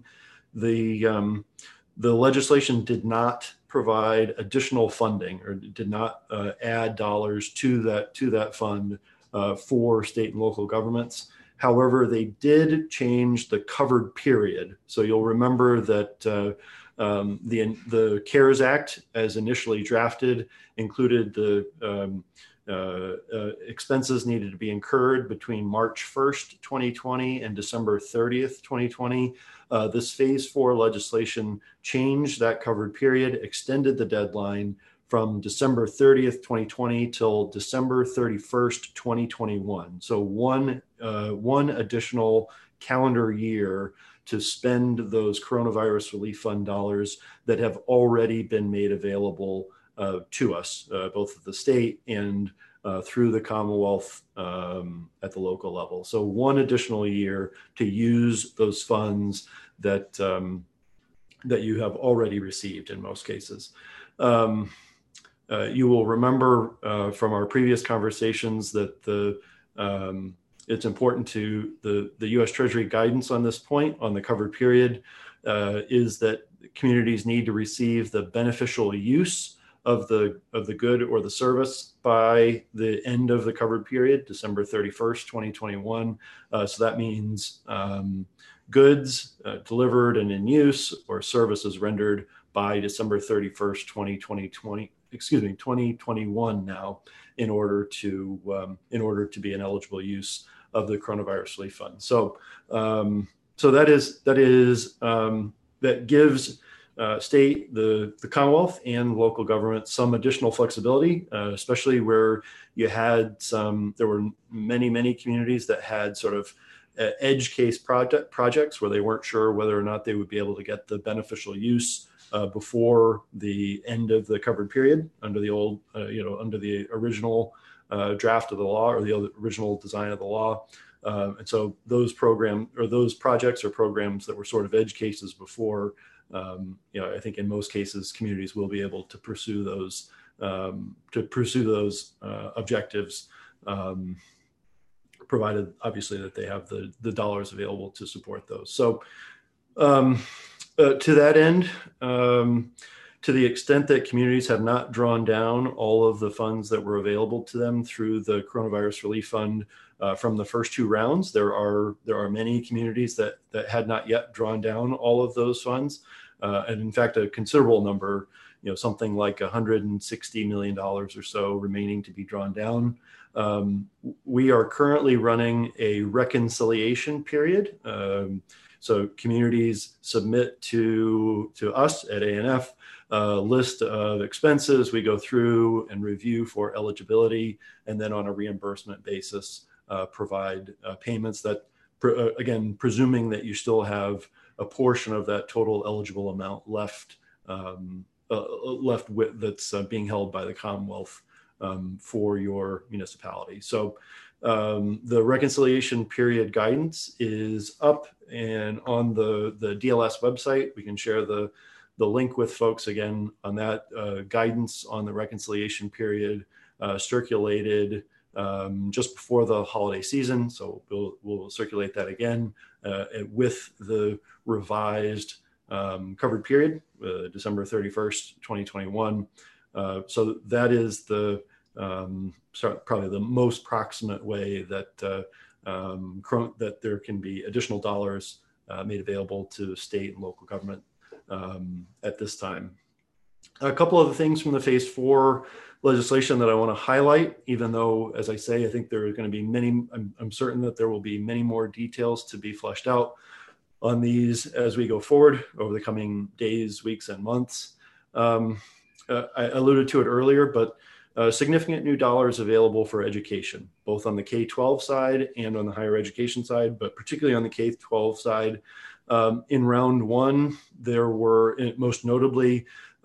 The um, the legislation did not provide additional funding, or did not uh, add dollars to that to that fund uh, for state and local governments. However, they did change the covered period. So you'll remember that uh, um, the the CARES Act, as initially drafted, included the um, uh, uh, expenses needed to be incurred between March first, twenty twenty and December thirtieth, twenty twenty. Uh, this phase four legislation changed that covered period, extended the deadline from December thirtieth, twenty twenty till December thirty-first, twenty twenty-one. So one, uh, one additional calendar year to spend those Coronavirus Relief Fund dollars that have already been made available uh, to us, uh, both at the state and uh, through the Commonwealth um, at the local level. So one additional year to use those funds that um, that you have already received in most cases. Um, uh, you will remember uh, from our previous conversations that the um, it's important to the, the U S Treasury guidance on this point on the covered period uh, is that communities need to receive the beneficial use of the of the good or the service by the end of the covered period, December thirty-first, twenty twenty-one. Uh, so that means um, goods uh, delivered and in use, or services rendered by December thirty-first, twenty twenty, excuse me, twenty twenty-one now, in order to um, in order to be an eligible use of the Coronavirus Relief Fund. So um, so that is that is um, that gives Uh, state, the, the Commonwealth, and local government some additional flexibility, uh, especially where you had some, there were many, many communities that had sort of uh, edge case project, projects where they weren't sure whether or not they would be able to get the beneficial use uh, before the end of the covered period under the old, uh, you know, under the original uh, draft of the law, or the original design of the law. Uh, and so those program or those projects or programs that were sort of edge cases before, Um, you know, I think in most cases, communities will be able to pursue those um, to pursue those uh, objectives, um, provided obviously that they have the the dollars available to support those. So, um, uh, to that end, um, to the extent that communities have not drawn down all of the funds that were available to them through the Coronavirus Relief Fund uh, from the first two rounds, there are there are many communities that that had not yet drawn down all of those funds, uh, and in fact, a considerable number, you know, something like one hundred sixty million dollars or so remaining to be drawn down. Um, we are currently running a reconciliation period. Um, so communities submit to to us at A N F a list of expenses. We go through and review for eligibility, and then on a reimbursement basis, uh, provide uh, payments that, pr- uh, again, presuming that you still have a portion of that total eligible amount left um, uh, left with that's uh, being held by the Commonwealth um, for your municipality. So um, the reconciliation period guidance is up and on the, the D L S website. We can share the the link with folks again on that uh, guidance on the reconciliation period uh, circulated um, just before the holiday season. So we'll, we'll circulate that again uh, with the revised um, covered period, uh, December thirty-first, twenty twenty-one. Uh, so that is the um, sorry, probably the most proximate way that uh, um, that there can be additional dollars uh, made available to state and local government Um, at this time. A couple of the things from the phase four legislation that I want to highlight, even though, as I say, I think there are going to be many, I'm, I'm certain that there will be many more details to be fleshed out on these as we go forward over the coming days, weeks, and months. Um, uh, I alluded to it earlier, but uh, significant new dollars available for education, both on the K twelve side and on the higher education side, but particularly on the K twelve side. Um, in round one, there were most notably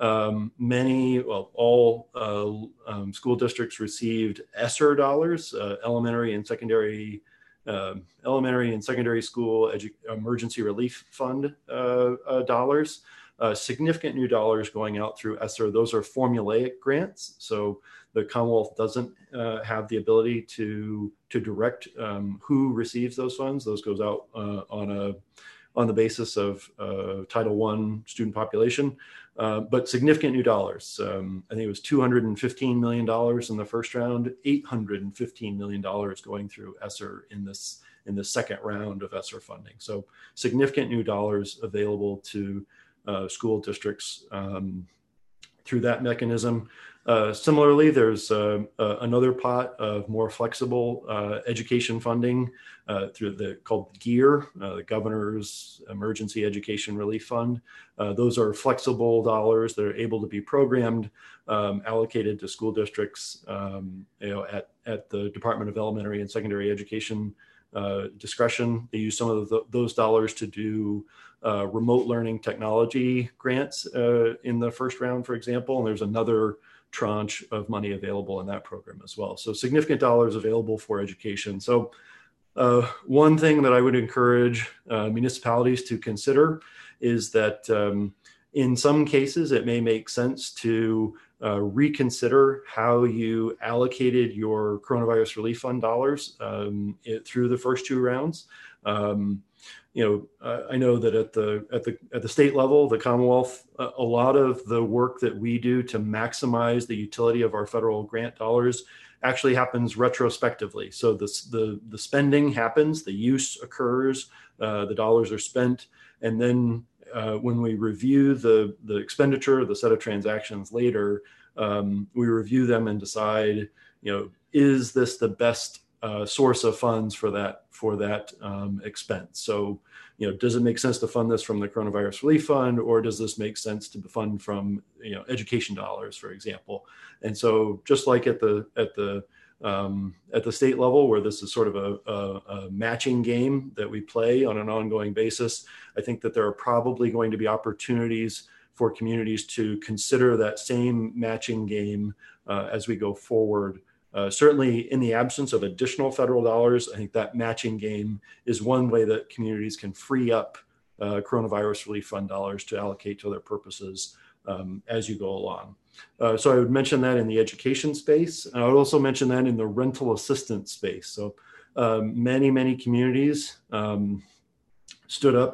Um, many, well, all uh, um, school districts received ESSER dollars, uh, elementary and secondary, uh, elementary and secondary school edu- emergency relief fund uh, uh, dollars. Uh, significant new dollars going out through ESSER. Those are formulaic grants, so the Commonwealth doesn't uh, have the ability to to direct um, who receives those funds. Those goes out uh, on a on the basis of uh, Title One student population, uh, but significant new dollars. Um, I think it was two hundred fifteen million dollars in the first round, eight hundred fifteen million dollars going through ESSER in this in the second round of ESSER funding. So significant new dollars available to uh, school districts um, through that mechanism. Uh, similarly, there's uh, uh, another pot of more flexible uh, education funding uh, through the called GEAR, uh, the Governor's Emergency Education Relief Fund. Uh, those are flexible dollars that are able to be programmed, um, allocated to school districts, um, you know, at at the Department of Elementary and Secondary Education uh, discretion. They use some of the, those dollars to do uh, remote learning technology grants uh, in the first round, for example. And there's another tranche of money available in that program as well. So significant dollars available for education. So uh, one thing that I would encourage uh, municipalities to consider is that um, in some cases, it may make sense to uh, reconsider how you allocated your coronavirus relief fund dollars um, it, through the first two rounds. Um, You know, uh, I know that at the at the at the state level, the Commonwealth, uh, a lot of the work that we do to maximize the utility of our federal grant dollars actually happens retrospectively. So this, the the spending happens, the use occurs, uh, the dollars are spent, and then uh, when we review the the expenditure, the set of transactions later, um, we review them and decide, you know, is this the best Uh, source of funds for that for that um, expense? So, you know, does it make sense to fund this from the Coronavirus Relief Fund, or does this make sense to fund from, you know, education dollars, for example? And so, just like at the at the um, at the state level, where this is sort of a, a, a matching game that we play on an ongoing basis, I think that there are probably going to be opportunities for communities to consider that same matching game uh, as we go forward. Uh, certainly in the absence of additional federal dollars, I think that matching game is one way that communities can free up uh, coronavirus relief fund dollars to allocate to other purposes um, as you go along. Uh, so I would mention that in the education space. And I would also mention that in the rental assistance space. So um, many, many communities um, stood up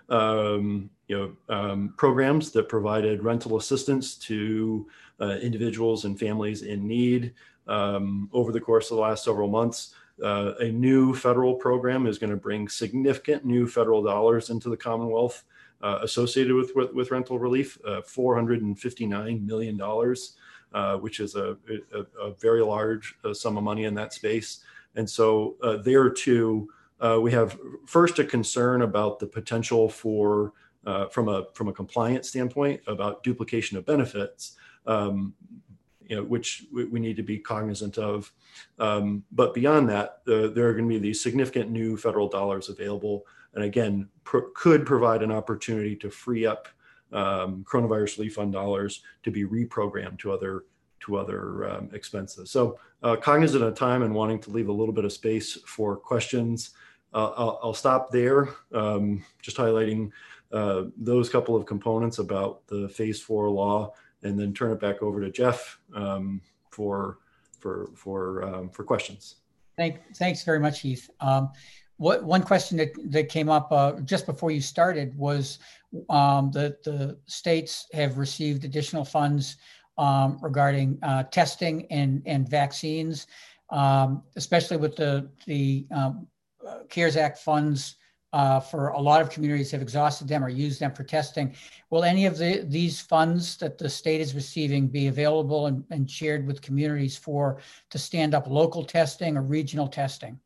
um, you know, um, programs that provided rental assistance to uh, individuals and families in need. Um, over the course of the last several months, uh, a new federal program is going to bring significant new federal dollars into the Commonwealth uh, associated with, with, with rental relief, uh, four hundred fifty-nine million dollars, uh, which is a, a, a very large uh, sum of money in that space. And so uh, there too, uh, we have first a concern about the potential for, uh, from a from a compliance standpoint, about duplication of benefits. Um, you know, which we need to be cognizant of. Um, but beyond that, uh, there are going to be these significant new federal dollars available. And again, pro- could provide an opportunity to free up um, coronavirus relief fund dollars to be reprogrammed to other to other um, expenses. So uh, cognizant of time and wanting to leave a little bit of space for questions, uh, I'll, I'll stop there, um, just highlighting uh, those couple of components about the phase four law, and then turn it back over to Jeff um, for for for um, for questions. Thank, thanks very much, Heath. Um, what one question that, that came up uh, just before you started was um, that the states have received additional funds um, regarding uh, testing and and vaccines, um, especially with the the um, CARES Act funds. Uh, for a lot of communities have exhausted them or used them for testing. Will any of the, these funds that the state is receiving be available and, and shared with communities for to stand up local testing or regional testing?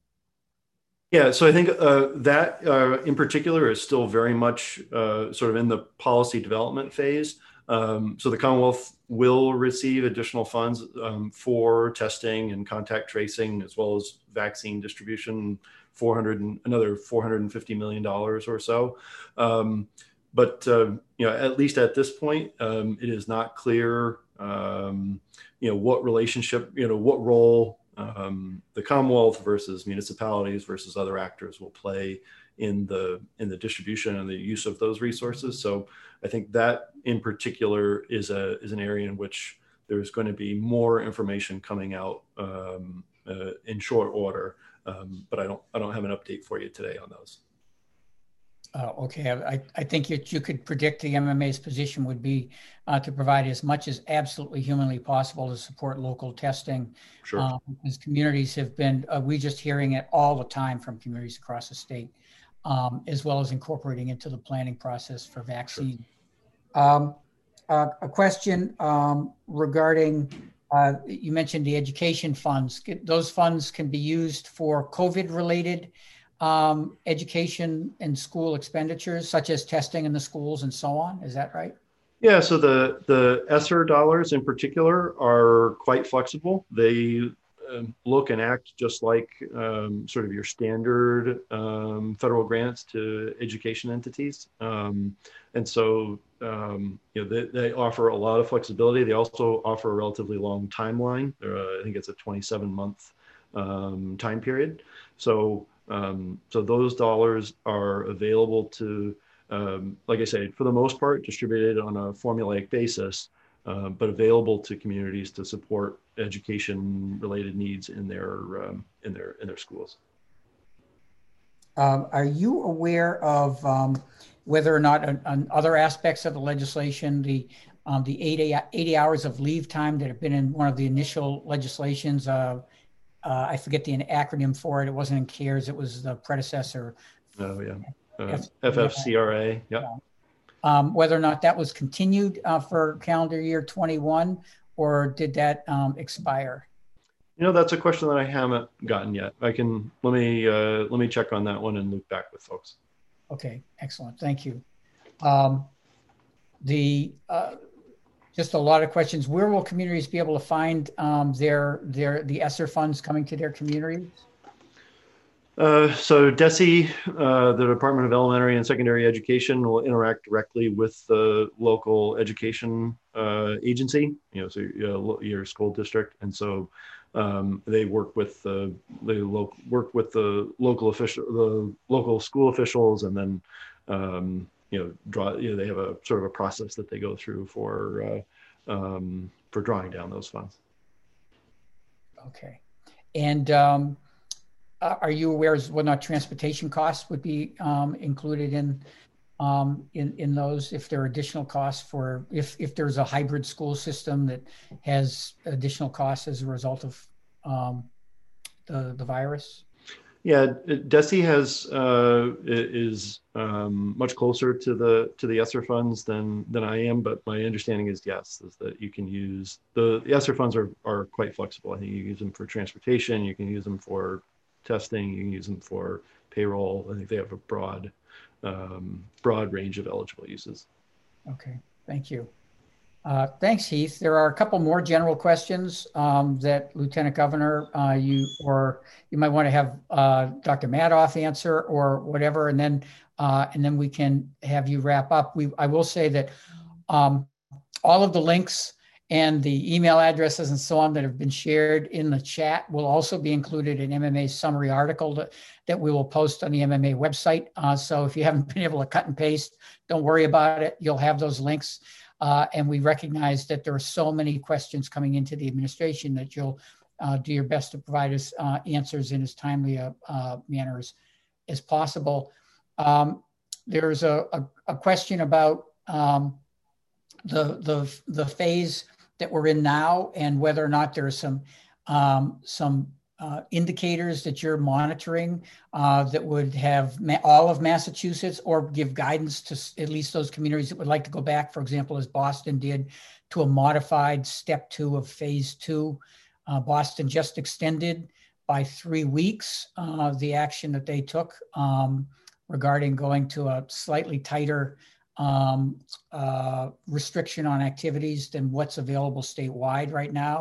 Yeah, so I think uh, that uh, in particular is still very much uh, sort of in the policy development phase. Um, so the Commonwealth will receive additional funds um, for testing and contact tracing, as well as vaccine distribution, four hundred and another four hundred fifty million dollars or so. Um, but uh, you know, at least at this point, um, it is not clear, um, you know, what relationship, you know, what role um, the Commonwealth versus municipalities versus other actors will play in the in the distribution and the use of those resources. So I think that in particular is a is an area in which there's going to be more information coming out um, uh, in short order. Um, but I don't I don't have an update for you today on those. Uh, okay, I, I think you, you could predict the M M A's position would be uh, to provide as much as absolutely humanly possible to support local testing. Sure. Um, because communities have been, uh, we just hearing it all the time from communities across the state, um, as well as incorporating into the planning process for vaccine. Sure. Um, uh, a question um, regarding, uh, you mentioned the education funds. Those funds can be used for COVID related Um, education and school expenditures, such as testing in the schools and so on. Is that right? Yeah, so the, the ESSER dollars in particular are quite flexible. They um, look and act just like um, sort of your standard um, federal grants to education entities. Um, and so, um, you know, they, they offer a lot of flexibility. They also offer a relatively long timeline. Uh, I think it's a twenty-seven month um, time period. So Um, so those dollars are available to, um, like I say, for the most part, distributed on a formulaic basis, uh, but available to communities to support education-related needs in their um, in their in their schools. Um, are you aware of um, whether or not on, on other aspects of the legislation, the um, the eighty, eighty hours of leave time that have been in one of the initial legislations? Uh, Uh, I forget the acronym for it. It wasn't in CARES. It was the predecessor. Oh, yeah. Uh, F F C R A. Yeah. Um, whether or not that was continued uh, for calendar year twenty-one, or did that um, expire? You know, that's a question that I haven't gotten yet. I can, let me, uh, let me check on that one and loop back with folks. Okay, excellent. Thank you. Um, the, uh, Just a lot of questions. Where will communities be able to find um, their their the ESSER funds coming to their communities? Uh, so DESE, uh, the Department of Elementary and Secondary Education, will interact directly with the local education uh, agency, you know, so uh, your school district, and so um, they work with the they lo- work with the local official, the local school officials, and then. Um, you know, draw, you know, they have a sort of a process that they go through for, uh, um, for drawing down those funds. Okay. And um, are you aware of whether or not transportation costs would be um, included in, um, in, in those, if there are additional costs for, if, if there's a hybrid school system that has additional costs as a result of um, the, the virus? Yeah, DESE has uh, is um, much closer to the to the ESSER funds than than I am, but my understanding is yes, is that you can use the, the ESSER funds are are quite flexible. I think you can use them for transportation, you can use them for testing, you can use them for payroll. I think they have a broad um, broad range of eligible uses. Okay, thank you. Uh, thanks, Heath. There are a couple more general questions um, that Lieutenant Governor, uh, you or you might want to have uh, Doctor Madoff answer or whatever, and then uh, and then we can have you wrap up. We I will say that um, all of the links and the email addresses and so on that have been shared in the chat will also be included in M M A's summary article that, that we will post on the M M A website. Uh, so if you haven't been able to cut and paste, don't worry about it. You'll have those links. Uh, and we recognize that there are so many questions coming into the administration that you'll uh, do your best to provide us uh, answers in as timely a uh, manner as, as possible. Um, there's a, a, a question about um, the, the, the phase that we're in now and whether or not there's some, um, some Uh, indicators that you're monitoring uh, that would have ma- all of Massachusetts or give guidance to s- at least those communities that would like to go back, for example, as Boston did, to a modified step two of phase two. Uh, Boston just extended by three weeks uh, the action that they took um, regarding going to a slightly tighter um, uh, restriction on activities than what's available statewide right now.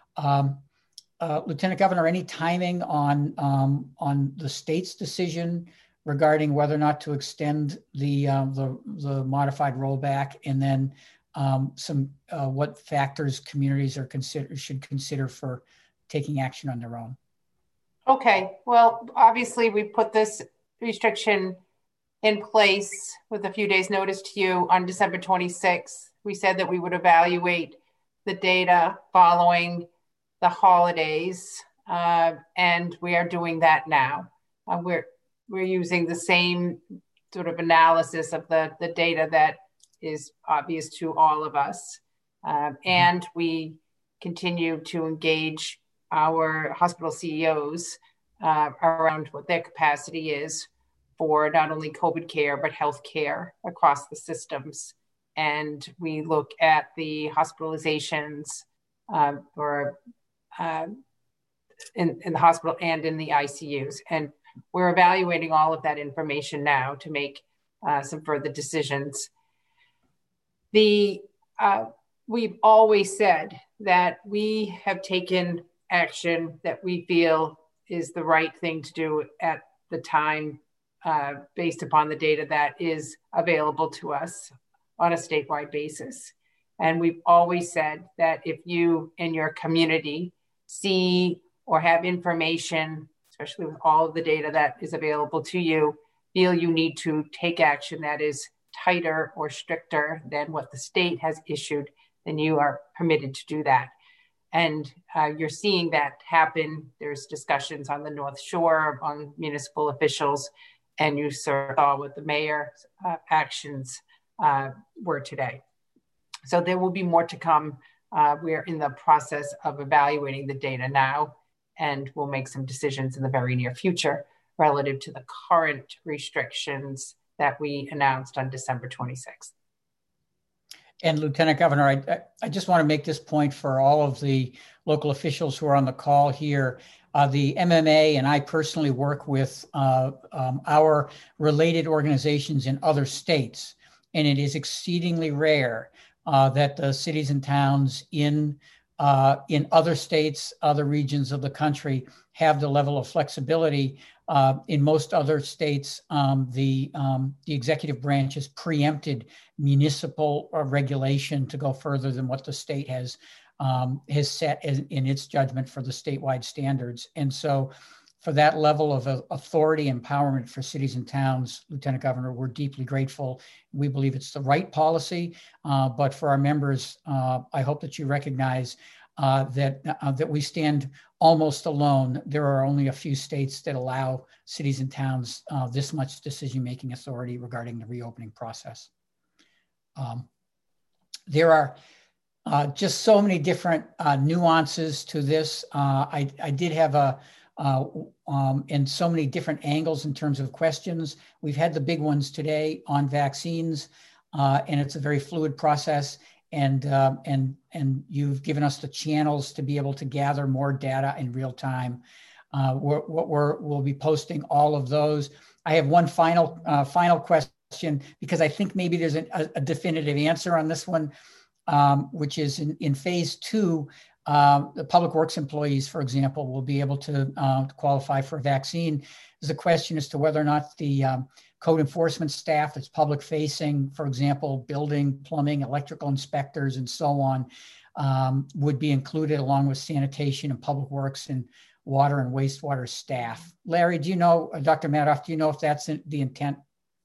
Um, Uh, Lieutenant Governor, any timing on um, on the state's decision regarding whether or not to extend the uh, the, the modified rollback, and then um, some uh, what factors communities are consider should consider for taking action on their own. Okay. Well, obviously, we put this restriction in place with a few days' notice to you on December twenty-sixth. We said that we would evaluate the data following the holidays, uh, and we are doing that now. Uh, we're we're using the same sort of analysis of the, the data that is obvious to all of us. Uh, and we continue to engage our hospital C E Os uh, around what their capacity is for not only COVID care, but health care across the systems. And we look at the hospitalizations uh, or uh, in, in the hospital and in the I C Us. And we're evaluating all of that information now to make uh, some further decisions. The uh, we've always said that we have taken action that we feel is the right thing to do at the time, uh, based upon the data that is available to us on a statewide basis. And we've always said that if you in your community see or have information, especially with all of the data that is available to you, feel you need to take action that is tighter or stricter than what the state has issued, then you are permitted to do that. And uh, you're seeing that happen. There's discussions on the North Shore among municipal officials, and you saw what the mayor's uh, actions uh, were today. So there will be more to come. Uh, we're in the process of evaluating the data now, and we'll make some decisions in the very near future relative to the current restrictions that we announced on December twenty-sixth. And Lieutenant Governor, I, I just want to make this point for all of the local officials who are on the call here. Uh, the M M A and I personally work with uh, um, our related organizations in other states, and it is exceedingly rare uh, that the cities and towns in uh, in other states, other regions of the country have the level of flexibility. Uh, in most other states, um, the um, the executive branch has preempted municipal uh, regulation to go further than what the state has um, has set in, in its judgment for the statewide standards. And so, for that level of uh, authority, empowerment for cities and towns, Lieutenant Governor, we're deeply grateful. We believe it's the right policy, uh, but for our members, uh, I hope that you recognize Uh, that uh, that we stand almost alone. There are only a few states that allow cities and towns uh, this much decision-making authority regarding the reopening process. Um, there are uh, just so many different uh, nuances to this. Uh, I, I did have a, uh, um, and so many different angles in terms of questions. We've had the big ones today on vaccines, uh, and it's a very fluid process. And uh, and and you've given us the channels to be able to gather more data in real time. Uh, we're, we're, we'll be posting all of those. I have one final uh, final question, because I think maybe there's an, a, a definitive answer on this one, um, which is in, in phase two, uh, the public works employees, for example, will be able to, uh, to qualify for a vaccine. There's a question as to whether or not the um, code enforcement staff that's public facing, for example, building, plumbing, electrical inspectors, and so on, um, would be included along with sanitation and public works and water and wastewater staff. Larry, do you know, uh, Doctor Madoff, do you know if that's the intent?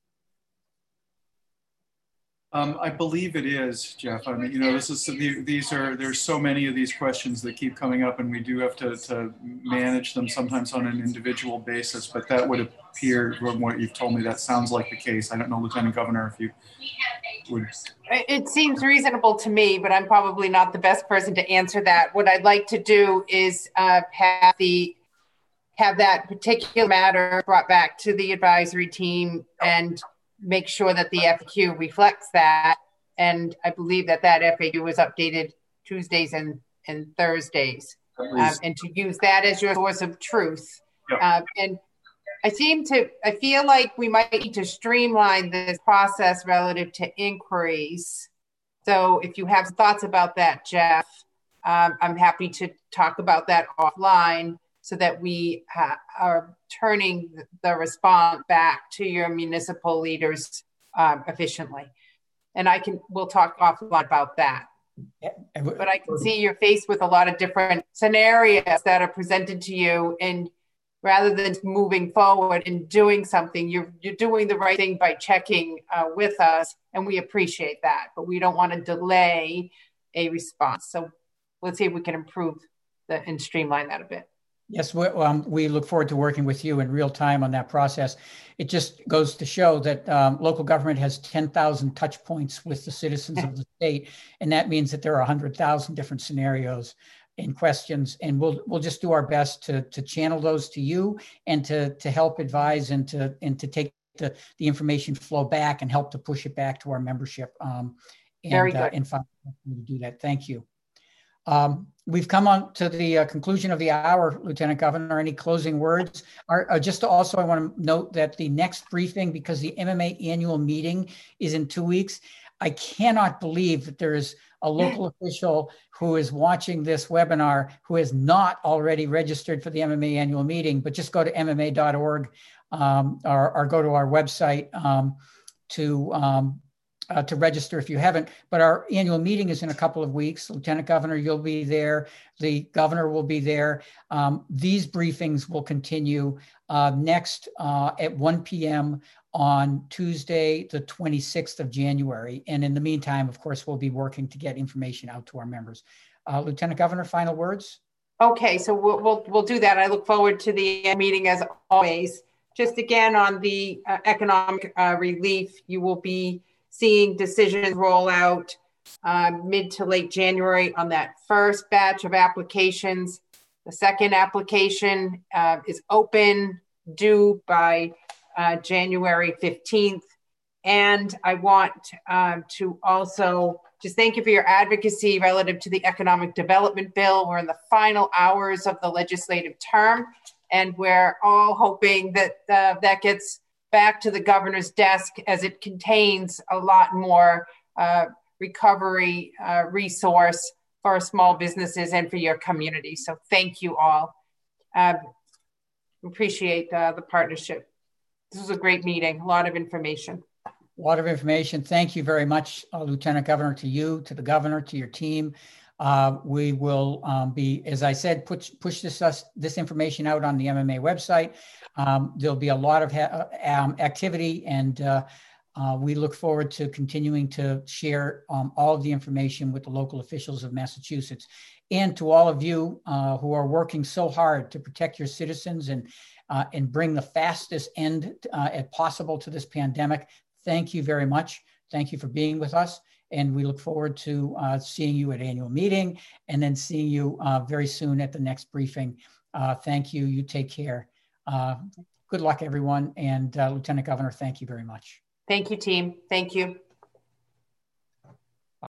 Um, I believe it is, Jeff. I mean, you know, this is these are there's so many of these questions that keep coming up, and we do have to, to manage them sometimes on an individual basis. But that would appear, from what you've told me, that sounds like the case. I don't know, Lieutenant Governor, if you would. It seems reasonable to me, but I'm probably not the best person to answer that. What I'd like to do is uh, have the have that particular matter brought back to the advisory team and make sure that the F A Q reflects that. And I believe that that F A Q was updated Tuesdays and, and Thursdays. Um, and to use that as your source of truth. Yep. Uh, and I seem to, I feel like we might need to streamline this process relative to inquiries. So if you have thoughts about that, Jeff, um, I'm happy to talk about that offline. so that we ha- are turning the response back to your municipal leaders um, efficiently. And I can, we'll talk offline about that. But I can see you're faced with a lot of different scenarios that are presented to you, and rather than moving forward and doing something, you're you're doing the right thing by checking uh, with us, and we appreciate that. But we don't want to delay a response. So let's see if we can improve the, and streamline that a bit. Yes, we, um, we look forward to working with you in real time on that process. It just goes to show that um, local government has ten thousand touch points with the citizens of the state, and that means that there are one hundred thousand different scenarios and questions, and we'll we'll just do our best to to channel those to you and to to help advise and to and to take the the information flow back and help to push it back to our membership. Um, and, Very good. Uh, and find to do that. Thank you. Um, we've come on to the uh, conclusion of the hour, Lieutenant Governor. Any closing words? Are, uh, just to also, I want to note that the next briefing, because the M M A annual meeting is in two weeks, I cannot believe that there is a local official who is watching this webinar who is not already registered for the M M A annual meeting, but just go to M M A dot org um, or, or go to our website um, to um, Uh, to register if you haven't. But our annual meeting is in a couple of weeks. Lieutenant Governor, you'll be there. The governor will be there. Um, these briefings will continue uh, next uh, at one p.m. on Tuesday, the twenty-sixth of January. And in the meantime, of course, we'll be working to get information out to our members. Uh, Lieutenant Governor, final words? Okay, so we'll, we'll, we'll do that. I look forward to the meeting as always. Just again, on the uh, economic uh, relief, you will be seeing decisions roll out uh, mid to late January on that first batch of applications. The second application uh, is open, due by uh, January fifteenth. And I want um, to also just thank you for your advocacy relative to the Economic Development Bill. We're in the final hours of the legislative term, and we're all hoping that uh, that gets back to the governor's desk, as it contains a lot more uh, recovery uh, resource for small businesses and for your community. So thank you all. Uh, appreciate uh, the partnership. This was a great meeting, a lot of information. A lot of information. Thank you very much, uh, Lieutenant Governor, to you, to the governor, to your team. Uh, we will um, be, as I said, push, push this, us, this information out on the M M A website. Um, there'll be a lot of ha- um, activity, and uh, uh, we look forward to continuing to share um, all of the information with the local officials of Massachusetts. And to all of you uh, who are working so hard to protect your citizens and, uh, and bring the fastest end uh, possible to this pandemic, thank you very much. Thank you for being with us. And we look forward to uh, seeing you at annual meeting, and then seeing you uh, very soon at the next briefing. Uh, thank you. You take care. Uh, good luck, everyone. And uh, Lieutenant Governor, thank you very much. Thank you, team. Thank you.